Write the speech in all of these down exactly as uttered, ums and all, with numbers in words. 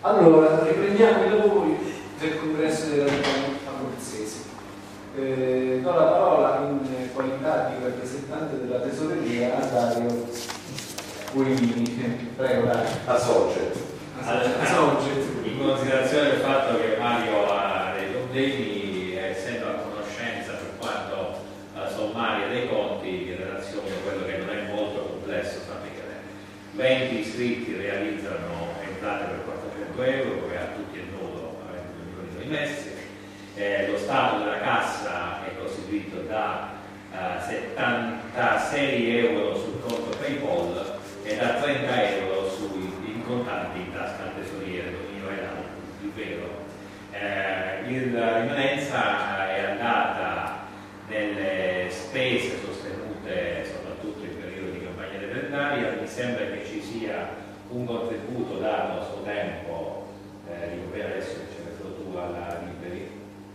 Allora, riprendiamo i lavori del congresso della abruzzese. Eh, do la parola in qualità di rappresentante della tesoreria a Dario Guimini. Prego, Dario. A Sogget. In considerazione del fatto che Mario ha dei problemi, essendo a conoscenza per quanto uh, sommaria dei conti in relazione a quello che non è molto complesso sapere, venti iscritti realizzano entrate per quattrocento euro, che a tutti è noto, avendo milioni rimessi. Eh, lo stato della cassa è costituito da uh, settantasei euro sul conto PayPal e da trenta euro sui in contanti in tasca al tesoriere Domino Elano, il vero. Eh, il, la rimanenza è andata nelle spese sostenute soprattutto in periodo di campagna referendaria. Mi sembra che ci sia un contributo dato a suo tempo, eh, dico bene adesso che ce l'hai tu alla Liberi,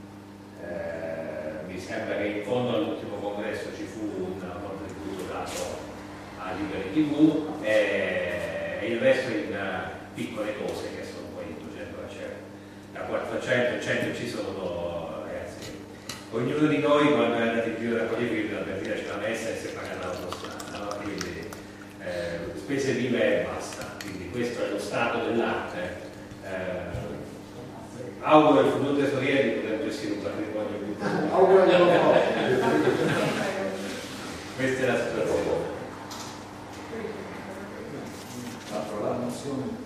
eh, mi sembra che in fondo all'ultimo congresso ci fu un contributo dato a Liberi tivù e, e il resto in uh, piccole cose che sono poi duecento a cento, da quattrocento a cento ci sono, ragazzi. Ognuno di noi quando è andato in giro da Coliville la benzina ce l'ha messa e si è pagata l'autostrada, no? Quindi eh, spese vive e basta. Quindi questo è lo stato dell'arte. Eh, auguro al futuro tesoriere di poter gestire un patrimonio più Auguro di questa è la situazione. La mozione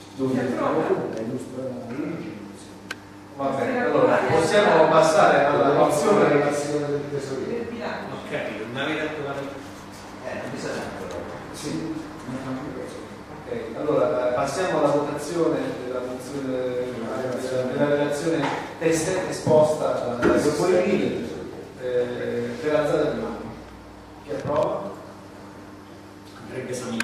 va bene, allora possiamo passare alla mozione relazione del tesoriere. Ok, non avete approvato? Eh, non bisogna ancora. Sì. Ok, allora passiamo alla votazione della mozione della, della relazione test esposta dal Guimini eh, per alzata di mano. Chi approva? Andrebbe Samino.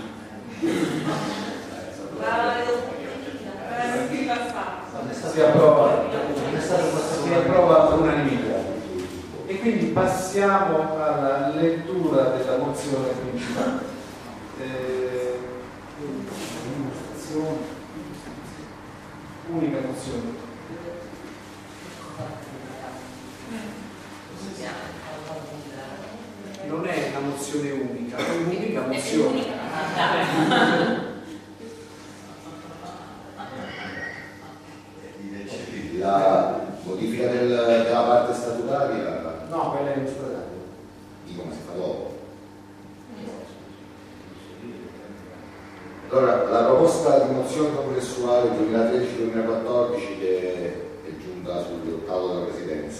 Si approva, si approva all'unanimità. E quindi passiamo alla lettura della mozione principale. Eh, unica mozione. Non è una mozione unica, è un'unica mozione. La modifica del, della parte statutaria, No, quella è statutaria. dico, ma si fa dopo. Allora, la proposta di mozione congressuale duemilatredici duemilaquattordici che è giunta sul tavolo della Presidenza,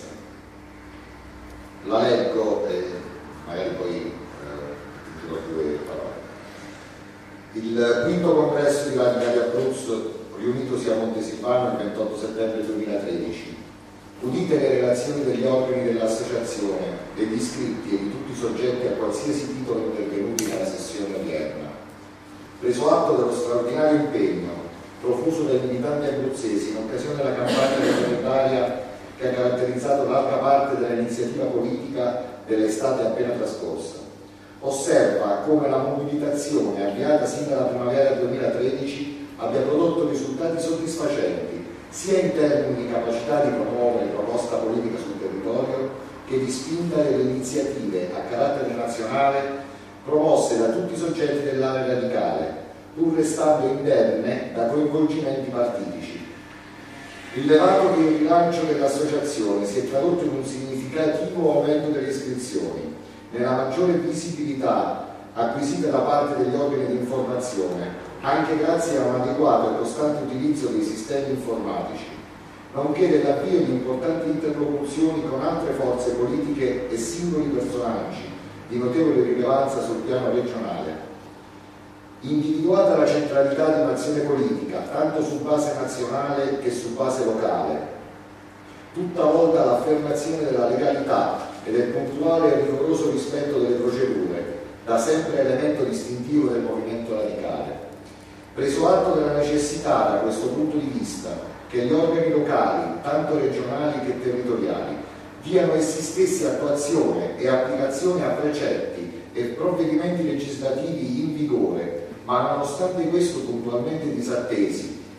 la leggo e magari poi eh, dirò due parole. Il quinto congresso di Radicali Abruzzo, riunitosi a Montesilvano il ventotto settembre duemilatredici, udite le relazioni degli organi dell'associazione, degli iscritti e di tutti i soggetti a qualsiasi titolo intervenuti nella sessione odierna, preso atto dello straordinario impegno profuso dai militanti abruzzesi in occasione della campagna referendaria che ha caratterizzato larga parte dell'iniziativa politica dell'estate appena trascorsa, osserva come la mobilitazione avviata sin dalla primavera duemilatredici abbia prodotto risultati soddisfacenti sia in termini di capacità di promuovere proposta politica sul territorio che di spinta delle iniziative a carattere nazionale promosse da tutti i soggetti dell'area radicale, pur restando indenne da coinvolgimenti partitici. Rilevato che il rilancio dell'associazione si è tradotto in un significativo aumento delle iscrizioni, nella maggiore visibilità acquisita da parte degli organi di informazione, anche grazie a un adeguato e costante utilizzo dei sistemi informatici, nonché dell'avvio di importanti interlocuzioni con altre forze politiche e singoli personaggi di notevole rilevanza sul piano regionale. Individuata la centralità di un'azione politica, tanto su base nazionale che su base locale, tutta volta all'affermazione della legalità e del puntuale e rigoroso rispetto delle procedure, da sempre elemento distintivo del movimento radicale. Preso atto della necessità, da questo punto di vista, che gli organi locali, tanto regionali che territoriali, diano essi stessi attuazione e applicazione a precetti e provvedimenti legislativi in vigore, ma nonostante questo puntualmente disattesi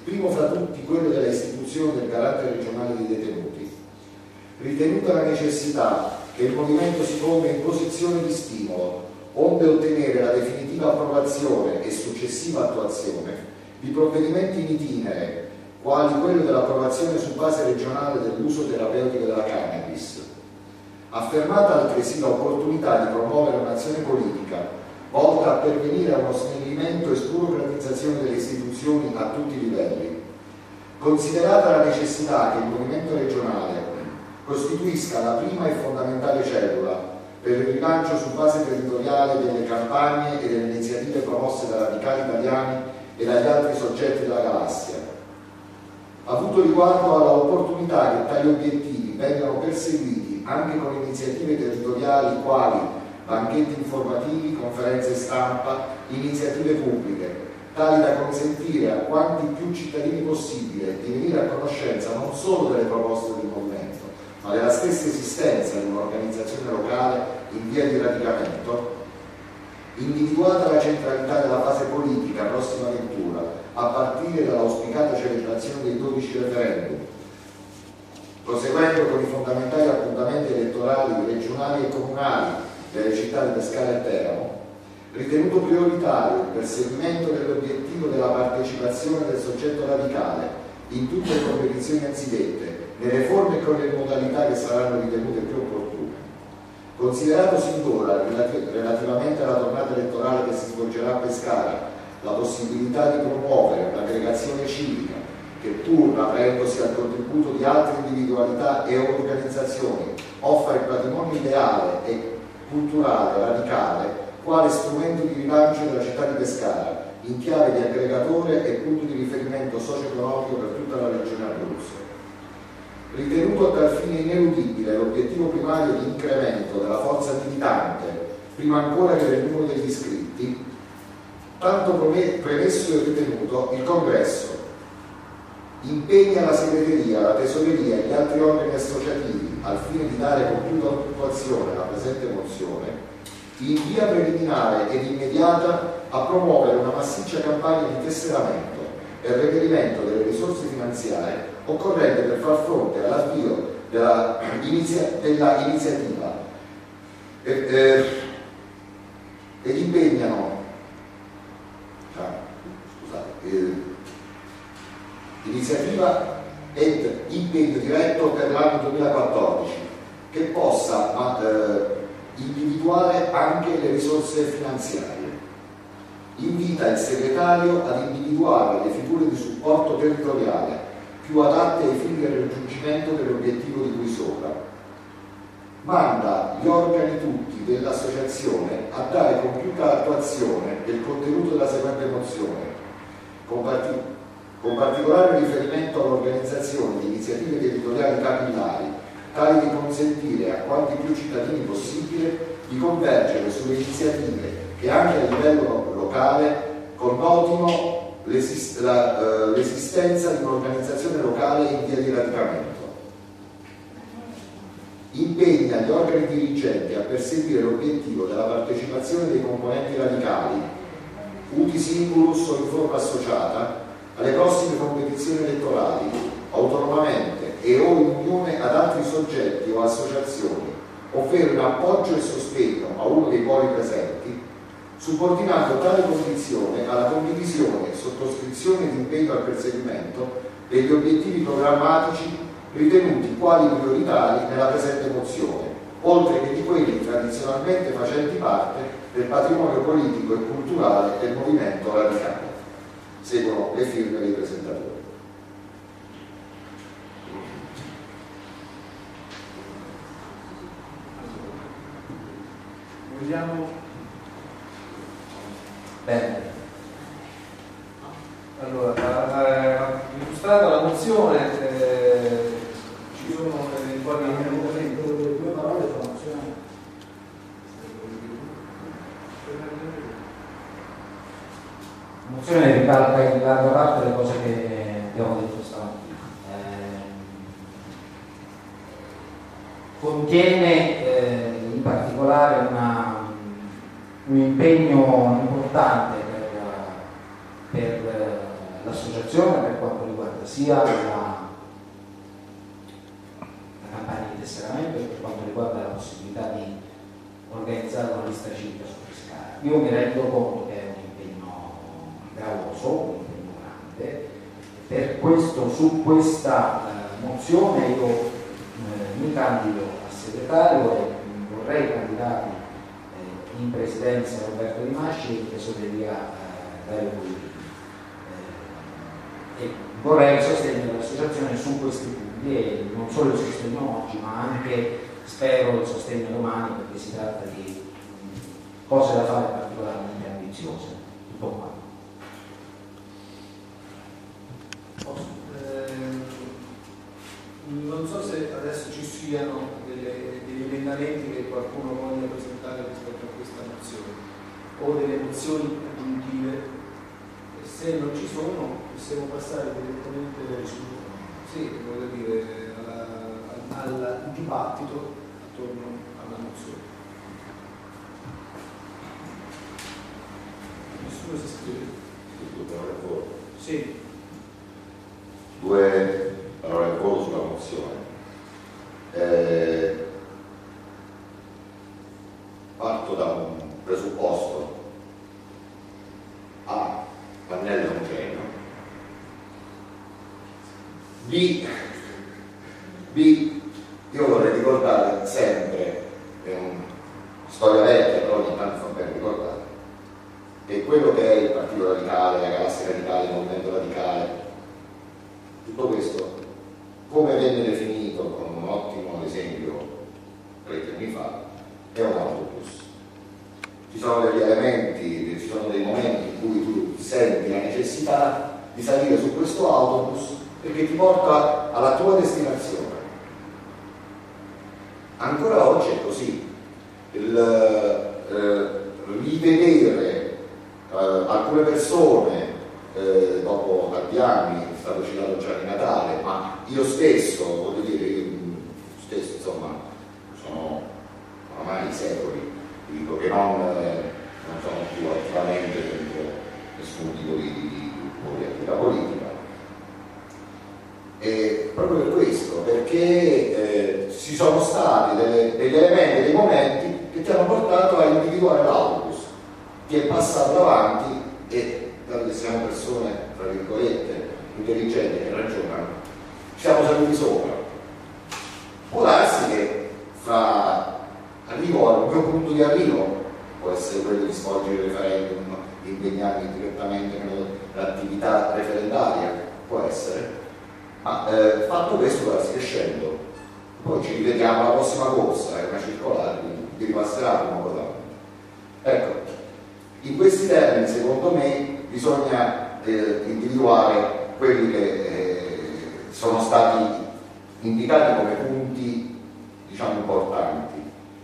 primo fra tutti quello della istituzione del garante regionale dei detenuti. Ritenuta la necessità che il movimento si ponga in posizione di stimolo, onde ottenere la definitiva approvazione e successiva attuazione di provvedimenti in itinere, quali quello dell'approvazione su base regionale dell'uso terapeutico della cannabis. Affermata altresì l'opportunità di promuovere un'azione politica volta a pervenire a uno snellimento e sburocratizzazione delle istituzioni a tutti i livelli. Considerata la necessità che il movimento regionale costituisca la prima e fondamentale cellula per il rilancio su base territoriale delle campagne e delle iniziative promosse da radicali italiani e dagli altri soggetti della galassia, avuto riguardo alla opportunità che tali obiettivi vengano perseguiti anche con iniziative territoriali quali banchetti informativi, conferenze stampa, iniziative pubbliche, tali da consentire a quanti più cittadini possibile di venire a conoscenza non solo delle proposte del movimento, ma della stessa esistenza di un'organizzazione locale in via di radicamento. Individuata la centralità della fase politica prossima ventura, a partire dall'auspicata celebrazione dei dodici referendum, proseguendo con i fondamentali appuntamenti elettorali regionali e comunali delle città di Pescara e Teramo, ritenuto prioritario il perseguimento dell'obiettivo della partecipazione del soggetto radicale in tutte le competizioni anzidette, nelle forme e con le modalità che saranno ritenute più opportune. Considerato sin d'ora, relativamente alla tornata elettorale che si svolgerà a Pescara, la possibilità di promuovere un'aggregazione civica che, pur aprendosi al contributo di altre individualità e organizzazioni, offra il patrimonio ideale e culturale radicale quale strumento di rilancio della città di Pescara, in chiave di aggregatore e punto di riferimento socio-economico per tutta la regione Abruzzo. Ritenuto a tal fine ineludibile l'obiettivo primario di incremento della forza militante, prima ancora che del numero degli iscritti, tanto premesso e ritenuto, il Congresso impegna la segreteria, la tesoreria e gli altri organi associativi al fine di dare compiuta attuazione alla presente mozione, in via preliminare ed immediata a promuovere una massiccia campagna di tesseramento e reperimento delle risorse finanziarie occorrente per far fronte all'avvio della, inizia, della iniziativa eh, eh, ed impegnano ah, scusate, eh, iniziativa ed impegno diretto per l'anno duemilaquattordici che possa ma, eh, individuare anche le risorse finanziarie. Invita il segretario ad individuare le figure di supporto territoriale più adatte ai fini del raggiungimento dell'obiettivo di cui sopra. Manda gli organi tutti dell'associazione a dare compiuta attuazione del contenuto della seguente mozione, con, partic- con particolare riferimento all'organizzazione di iniziative territoriali capillari, tali di consentire a quanti più cittadini possibile di convergere sulle iniziative che anche a livello locale connotino l'esist- la, uh, l'esistenza di un'organizzazione locale in via di radicamento. Impegna gli organi dirigenti a perseguire l'obiettivo della partecipazione dei componenti radicali, uti singulus o in forma associata, alle prossime competizioni elettorali, autonomamente e o in unione ad altri soggetti o associazioni, ovvero in appoggio e sostegno a uno dei poli presenti, subordinando tale condizione alla condivisione e sottoscrizione di impegno al perseguimento degli obiettivi programmatici ritenuti quali prioritari nella presente mozione, oltre che di quelli tradizionalmente facenti parte del patrimonio politico e culturale del movimento radicale. Seguono le firme dei presentatori. Vogliamo... Bene. Allora, eh, illustrata la mozione, eh, ci sono eventuali emendamenti. Due parole sulla mozione. La mozione ricalca in larga parte le cose che abbiamo detto stamattina. Eh, contiene eh, in particolare una, un impegno importante per, per l'associazione per quanto riguarda sia la campagna di tesseramento per quanto riguarda la possibilità di organizzare una lista civica su Pescara. Io mi rendo conto che è un impegno gravoso, un impegno grande, per questo su questa eh, mozione io eh, mi candido a segretario e vorrei candidarmi eh, in presidenza Roberto Di Masci e in tesoreria eh, Dario Guidi. Eh, e vorrei il sostegno dell'associazione su questi punti. E non solo il sostegno oggi, ma anche spero il sostegno domani, perché si tratta di cose da fare particolarmente ambiziose. Tutto qua. Eh, non so se adesso ci siano delle, degli emendamenti che qualcuno voglia presentare rispetto a questa mozione o delle mozioni aggiuntive. Se non ci sono, possiamo passare direttamente su Sì, voglio dire, alla, al, al dibattito attorno alla mozione. Nessuno si iscrive? Sì. Due parole al volo sulla mozione. Eh, parto da un presupposto. A. Pannello omogeneo. B. B. Io vorrei ricordare sempre, è una storia vecchia, però ogni tanto fa bene ricordare, che quello che è il Partito Radicale, la galassia radicale, il movimento radicale, tutto questo, come venne definito con un ottimo esempio parecchi anni fa, è un autobus. Ci sono degli elementi, ci sono dei momenti in cui tu senti la necessità di salire su questo autobus perché ti porta alla tua destinazione. Ancora oggi è così. Il, eh, rivedere eh, alcune persone eh, dopo tanti anni, è stato citato Gianni Natale, ma io stesso, voglio dire, io stesso insomma, sono ormai secoli, dico che non, eh, non sono più attivamente dentro nessun tipo di, di, di attività politica. E proprio per questo, perché eh, ci sono stati delle, degli elementi, dei momenti che ti hanno portato a individuare l'autobus, ti è passato davanti e, dato che siamo persone, tra virgolette, intelligenti che ragionano, siamo saliti sopra. Può darsi che fra arrivo al mio punto di arrivo, può essere quello di svolgere il referendum, di impegnarmi direttamente nell'attività referendaria, può essere. Ma eh, fatto questo, darsi che scendo, poi ci rivediamo alla prossima corsa, è una circolare, quindi vi ripasserà una cosa. Ecco, in questi termini, secondo me, bisogna eh, individuare quelli che eh, sono stati indicati come punti, diciamo, importanti.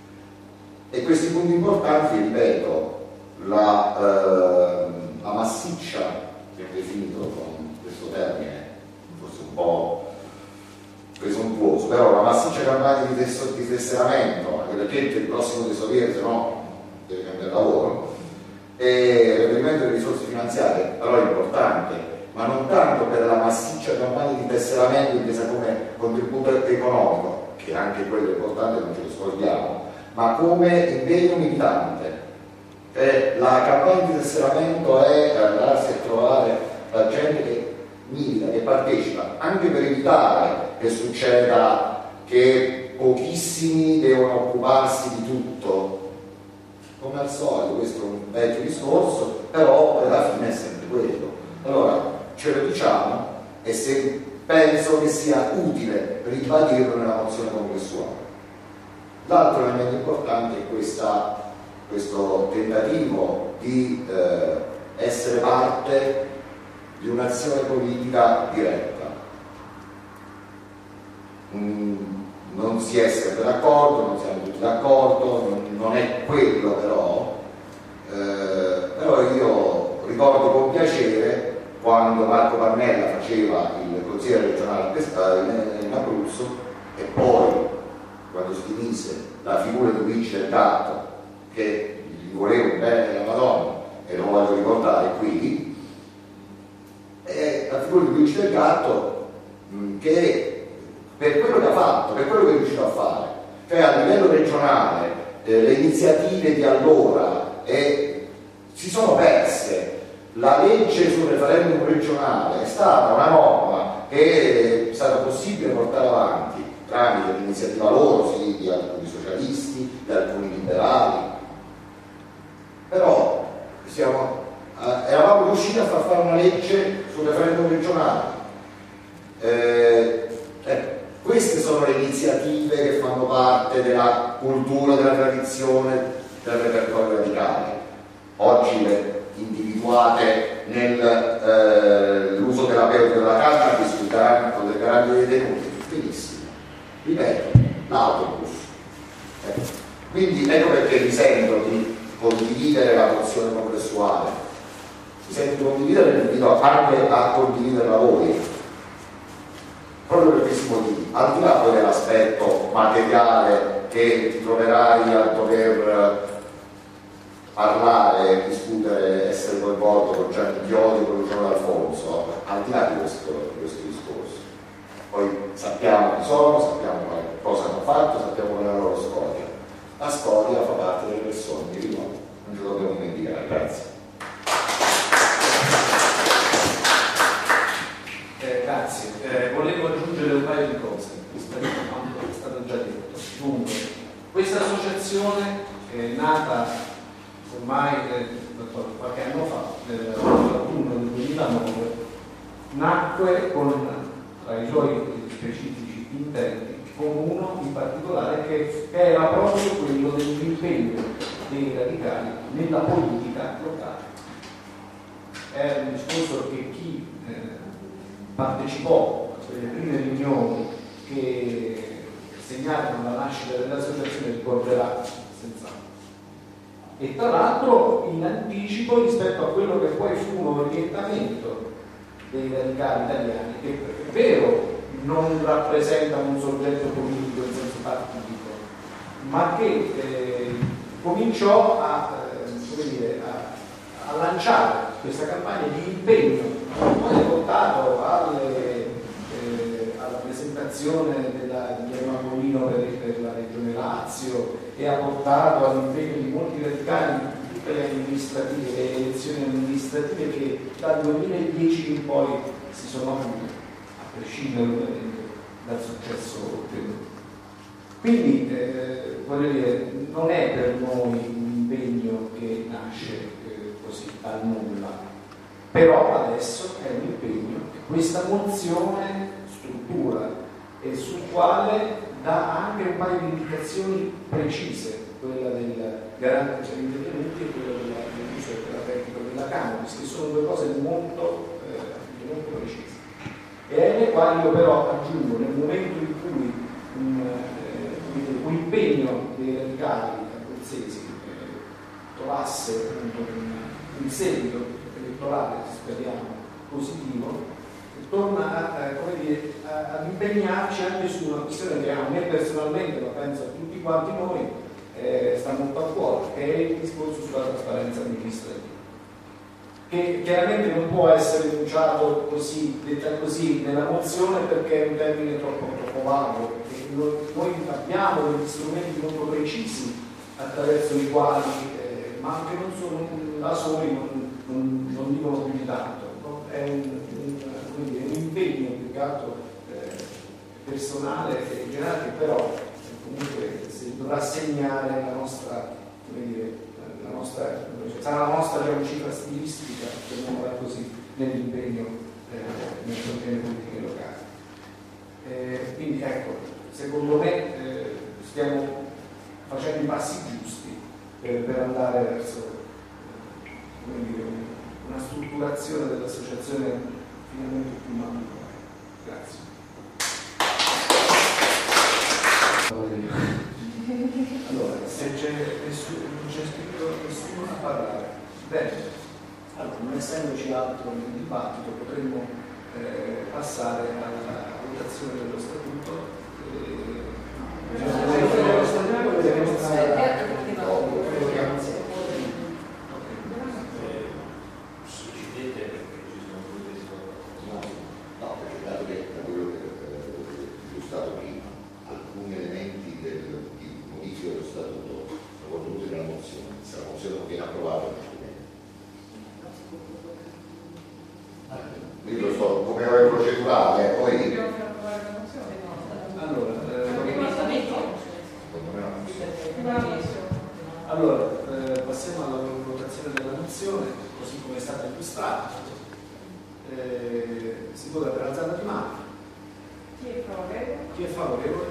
E questi punti importanti, ripeto, la, eh, la massiccia, che ho definito con questo termine, forse un po' presuntuoso, però una massiccia campagna di, tes- di tesseramento, anche perché il prossimo tesoriere, se no deve cambiare lavoro, e il reperimento delle risorse finanziarie, però è importante, ma non tanto per la massiccia campagna di tesseramento intesa come contributo economico, che anche quello è importante, non ce lo scordiamo, ma come impegno militante. E la campagna di tesseramento è andarsi a trovare la gente che milita, che partecipa, anche per evitare che succeda che pochissimi devono occuparsi di tutto, come al solito. Questo è un vecchio discorso, però alla fine è sempre quello. Allora ce lo diciamo, e se penso che sia utile ribadirlo nella mozione congressuale. L'altro elemento importante è questa, questo tentativo di eh, essere parte di un'azione politica diretta. Mm, non si è sempre d'accordo, non siamo tutti d'accordo, non, non è quello però, eh, però io ricordo con piacere quando Marco Pannella faceva il consigliere regionale in, in Abruzzo, e poi quando si dimise la figura di Luigi Del Gatto, che gli volevo bene della Madonna, e lo voglio ricordare qui, e la figura di Luigi Del Gatto, mh, che per quello che ha fatto, per quello che è riuscito a fare, cioè a livello regionale eh, le iniziative di allora eh, si sono perse. La legge sul referendum regionale è stata una norma che è stata possibile portare avanti tramite l'iniziativa loro, sì, di alcuni socialisti, di alcuni liberali, però siamo, eh, eravamo riusciti a far fare una legge sul referendum regionale. Eh, eh, queste sono le iniziative che fanno parte della cultura, della tradizione del repertorio radicale. Oggi le individuate nell'uso eh, terapeutica della cannabis con le garanzie dei detenuti, benissimo. Ripeto, l'autobus. Eh. Quindi ecco perché mi sento di condividere la mozione congressuale, mi sento di condividere e invito anche a condividerla voi, proprio per questi motivi, al di là poi dell'aspetto materiale che ti troverai a dover parlare, discutere, essere coinvolto con Gianni Chiodi, con Luciano D'Alfonso, al di là di questo, di questo discorso. Poi sappiamo chi sono, sappiamo cosa hanno fatto, sappiamo qual è la loro storia. La storia fa parte delle persone, mi ricordo, non ce lo dobbiamo dimenticare. Grazie. Eh, grazie. Eh, volevo aggiungere un paio di cose rispetto a quanto è stato già detto. Dunque, questa associazione è nata ormai eh, qualche anno fa, nell'autunno del duemilanove, nacque con tra i suoi specifici intenti con uno in particolare che, che era proprio quello dell'impegno dei radicali nella politica locale. Era un discorso che chi eh, partecipò a quelle prime riunioni che segnarono la nascita dell'associazione ricorderà senz'altro. E tra l'altro in anticipo rispetto a quello che poi fu un orientamento dei radicali italiani, che è vero non rappresentano un soggetto politico in senso partitico, ma che eh, cominciò a, eh, come dire, a, a lanciare questa campagna di impegno, poi è portato alle, eh, alla presentazione della, di Emanuelino per, per la Regione Lazio, e ha portato all'impegno di molti radicali in tutte le amministrative, le elezioni amministrative che dal duemiladieci in poi si sono avute, a prescindere ovviamente dal successo ottenuto. Quindi eh, voglio dire, non è per noi un impegno che nasce eh, così dal nulla, però adesso è un impegno che questa mozione struttura e sul quale dà anche un paio di indicazioni precise, quella del garante per i detenuti e quella dell'uso terapeutico della cannabis, che sono due cose molto, eh, molto precise, e alle quali io però aggiungo, nel momento in cui un, eh, un impegno dei radicali abruzzesi eh, trovasse appunto un, un seguito elettorale, speriamo, positivo, torna a, eh, come dire, a, ad impegnarci anche su una questione che a me personalmente, ma penso a tutti quanti noi, eh, sta molto a cuore, che è il discorso sulla trasparenza amministrativa, che chiaramente non può essere enunciato così, detta così nella mozione, perché è un termine troppo, troppo vago. Noi, noi abbiamo degli strumenti molto precisi attraverso i quali, eh, ma anche non sono da soli, non, non, non dicono più di tanto, no? È un, un, un, un impegno più che altro eh, personale e generale, che però eh, comunque si dovrà segnare la nostra, come dire, la nostra, sarà la nostra diciamo, cifra stilistica, chiamiamola così, nell'impegno eh, nelle politiche locali. Eh, quindi ecco, secondo me eh, stiamo facendo i passi giusti per, per andare verso eh, come dire, una strutturazione dell'associazione finalmente più matura. Grazie. Allora, se c'è nessuno, non c'è scritto nessuno a parlare, bene, allora non essendoci altro nel dibattito potremmo eh, passare alla votazione dello statuto. che da quello che eh, è stato prima, alcuni elementi del, di modifica dello statuto sono contenuti nella mozione, se la mozione non viene approvata non ci viene. Io lo so come è procedurale, poi allora, eh, no. allora eh, passiamo alla votazione della mozione così come è stata illustrata. Eh, si vota per alzata di mano. Chi è favorevole? Chi è favorevole?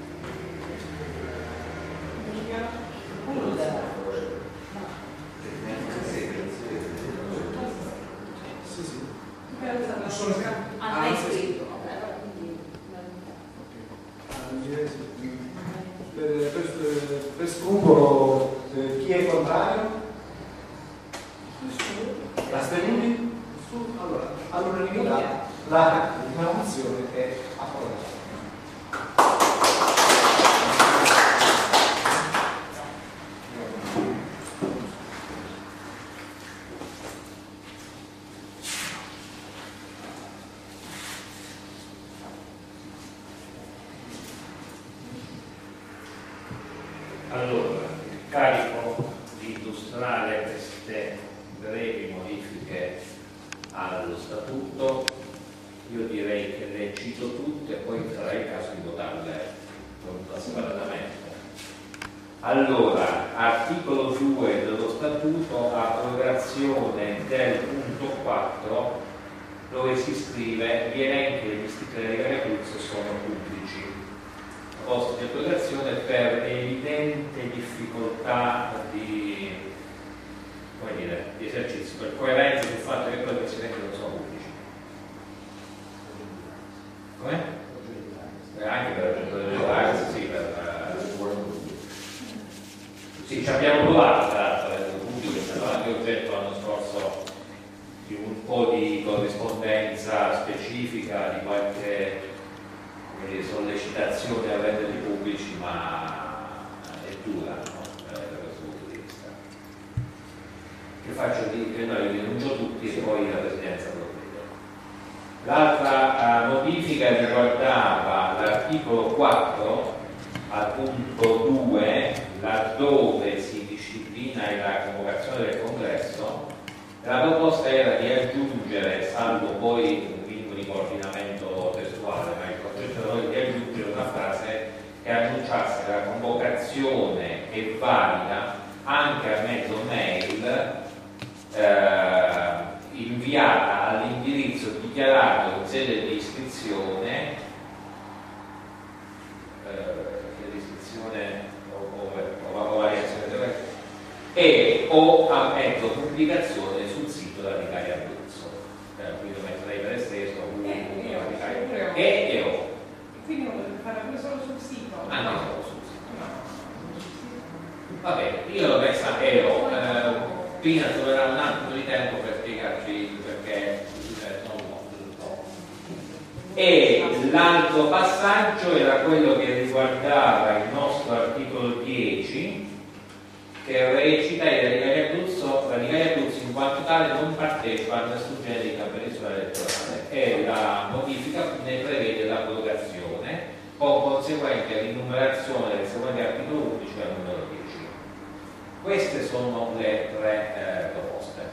Sì, sì. Ah, è scritto. Per, per, per scrupolo, eh, chi è contrario? Nessuno. Astenuti? Nessuno. Allora, all'unanimità la, la mozione è approvata. Allora, il carico di illustrare queste brevi modifiche allo statuto, io direi che le cito tutte e poi sarà il caso di votarle separatamente. Allora, articolo due dello statuto, abrogazione del punto quattro, dove si scrive gli elenchi degli istituti della Regione Abruzzo sono pubblici. Proposta di approvazione per evidente difficoltà di, come dire, di esercizio, per coerenza sul fatto che poi questi elenchi non sono pubblici. Come? Eh, anche per ragioni sì, per sì, ci abbiamo provato tra l'altro il pubblico, è stato anche oggetto l'anno scorso di un po' di corrispondenza specifica, di qualche eh, sollecitazione a renderli pubblici, ma è dura, no? Da questo punto di vista. Che faccio di che noi li denuncio tutti e poi la Presidenza provvede. L'altra uh, modifica riguardava l'articolo quattro al punto due, laddove si disciplina la convocazione del congresso. La proposta era di aggiungere, salvo poi un minimo di coordinamento testuale, ma il concetto era di aggiungere una frase che annunciasse che la convocazione è valida anche a mezzo mail eh, inviata all'indirizzo dichiarato in sede di iscrizione eh, di iscrizione o, o, o, o variazione e o a mezzo pubblicazione sul sito della Vicaria Abruzzo. Eh, quindi lo metterei per esteso e e o. Quindi non potete fare pure solo sul sito? Ah no, solo sul sito. Va bene, io l'ho messa e o. Eh, Pina troverà un attimo di tempo per spiegarci perché non molto. E l'altro passaggio era quello che riguardava il nostro articolo dieci, che recita che la Vicaria Abruzzo, la Vicaria Abruzzo in quanto tale non partecipa a nessun genere di campagna elettorale e la modifica ne prevede l'abrogazione con conseguente rinumerazione del seguente articolo undici al numero dieci. Queste sono le tre eh, proposte.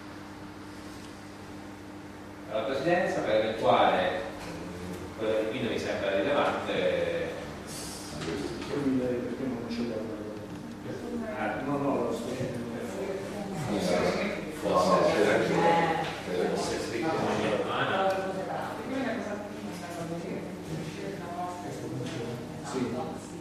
La Presidenza, per eventuale mh, quello che quindi mi sembra rilevante. Perché non c'è da Ah, no, no, lo sto Forse c'è scritto in maniera umana. Sì.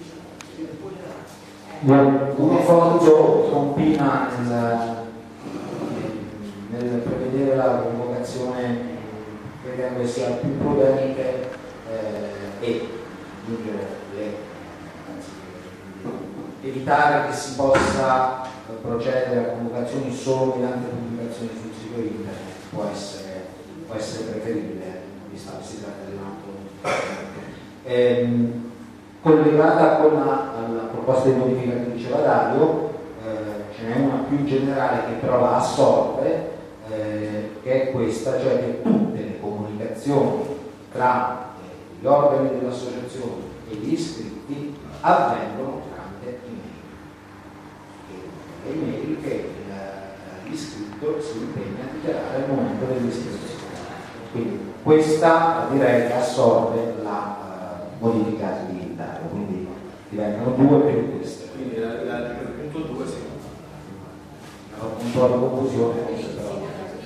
Uno fondo con Pina nel, nel prevedere la convocazione, credendo che sia più prudente eh, e le, anzi, evitare che si possa procedere a convocazioni solo mediante pubblicazioni sul sito internet può essere, può essere preferibile, visto che si tratta di un atto ehm, collegata con la, la proposta di modifica che diceva Dario. Eh, ce n'è una più generale che però la assorbe, eh, che è questa, cioè che tutte le comunicazioni tra eh, gli organi dell'associazione e gli iscritti avvengono tramite email. E email che l'iscritto si impegna a dichiarare al momento dell'iscrizione. Quindi questa direi che assorbe la uh, modifica digitale, quindi diventano due più queste. Quindi la, la, il punto due sì. Allora, un po' di confusione forse però.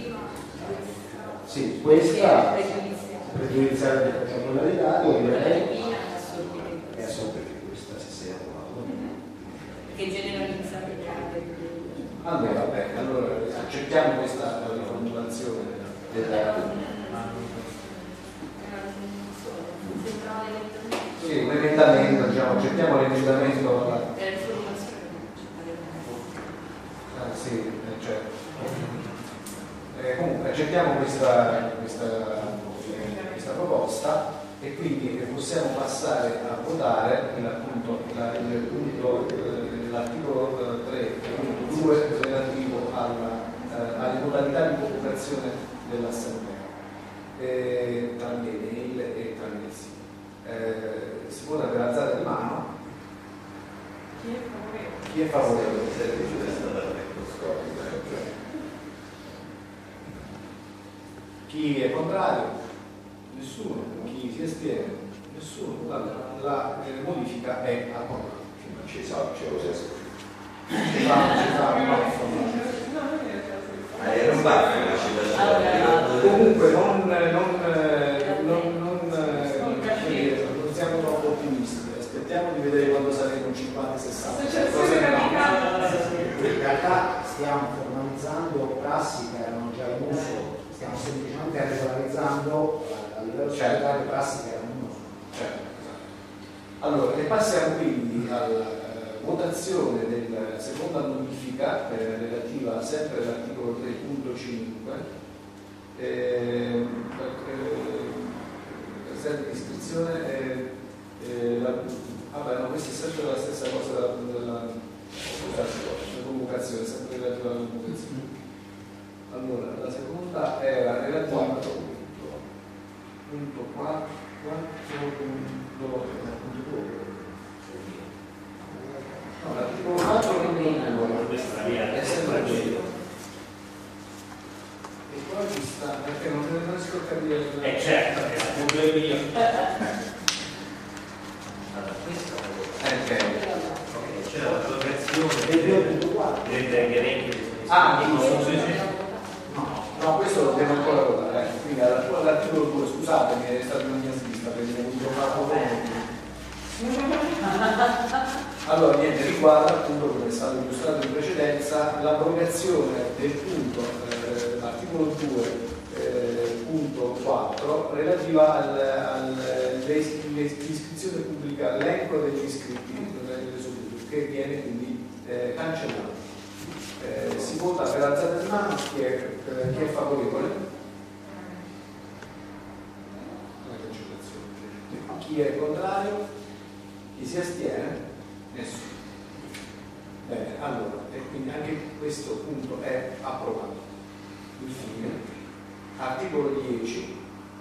Sì, questa pregiudiziale di proceduralità, io direi che assorbe più questa se sei approvato. Che generalizza le Allora, beh, allora accettiamo questa riformulazione della. Sì, un emendamento, diciamo, accettiamo l'emendamento alla. Ah, sì, eh, certo. Eh, comunque accettiamo questa, questa, eh, questa proposta e quindi possiamo passare a votare il, appunto, la, il punto, eh, l'articolo tre punto due relativo alla, eh, alle modalità di convocazione dell'assemblea eh, tramite mail e tramite sito. Eh, si vota per alzata di mano. Chi è favorevole? Chi è favorevole? Chi è contrario? Nessuno. Chi si astiene? Nessuno. Allora, la eh, modifica è approvata. Non ci sa, c'è lo stesso. Ci fa, ci fa un baffo. Ma era un baffo la citazione. Comunque non, non, non, non, non, non siamo troppo ottimisti. Aspettiamo di vedere quando saremo cinquanta sessanta. In realtà stiamo formalizzando prassi che erano già in uso, stiamo semplicemente regolarizzando a livello societario prassi che erano in uso. Certo. Allora, e passiamo quindi alla eh, votazione della seconda modifica eh, relativa sempre all'articolo tre punto cinque. Eh, eh, di iscrizione eh, eh, la, vabbè, no, questa è sempre la stessa cosa della, della, scusate, la convocazione, sempre relativa alla convocazione. Allora, la seconda era relativa al punto quattro no, l'articolo quattro punto questa è la mia è sempre quello. E poi ci sta, perché non te ne riesco a capire. Eh certo, è appunto il mio. Allora, questo Eh, ok, c'è la progressione del degli elenchi. Ah, no, sì, sì, sì. No, no, questo lo devo ancora votare. Eh. Quindi all'articolo due, scusatemi, è stata una mia svista perché ho avuto fatto bene. Allora, niente, riguarda appunto, come è stato illustrato in precedenza, l'abrogazione del punto, eh, l'articolo due, eh, punto quattro, relativa all'iscrizione pubblica, l'elenco degli iscritti che viene quindi eh, cancellato. Eh, si vota per alzata di mano. Chi è, eh, chi è favorevole? La cancellazione. Chi è contrario? Chi si astiene? Nessuno. Bene, allora, e quindi anche questo punto è approvato. Infine, articolo dieci,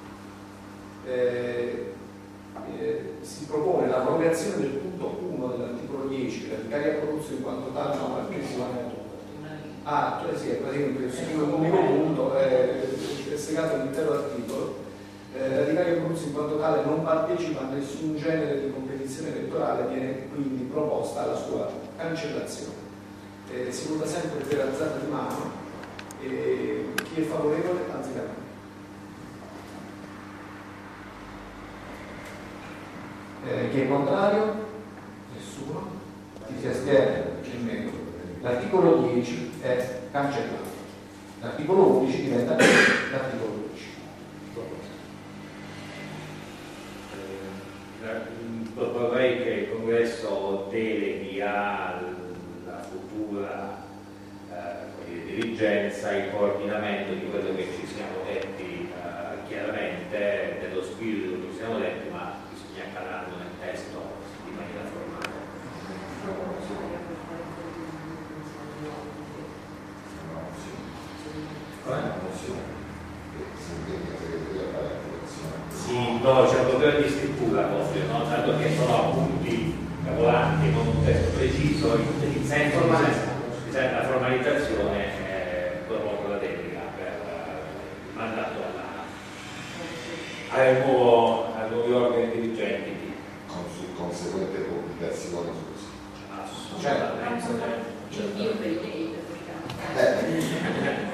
eh, eh, si propone l'abrogazione del punto uno dell'articolo dieci, la vicaria Abruzzo in quanto tale non partecipa. Ah, cioè sì, è praticamente il unico punto, eh, è segato all'intero articolo. Eh, la vicaria Abruzzo in quanto tale non partecipa a nessun genere di competizione elettorale, viene quindi proposta la sua cancellazione. Eh, si vota sempre per alzata di mano. Eh, chi è favorevole? Alzi la mano. Eh, chi è contrario? Nessuno. Chi si astiene? Nemmeno. L'articolo dieci è cancellato. L'articolo undici diventa l'articolo dodici. Proporrei che il Congresso deleghi alla futura eh, dirigenza il coordinamento di quello che ci siamo detti eh, chiaramente, dello spirito che ci siamo detti, ma bisogna calarlo nel testo in maniera formale. Sì. Sì, No, c'è un problema di scrittura proprio, no? Tanto che sono appunti capolanti, non un testo preciso, in senso di la formalizzazione eh, propongo la tecnica per il mandato alla, al nuovo, ai nuovi organi dirigenti di Con conseguente pubblicazione sul sito. assolutamente. Invio per i mail. Eh,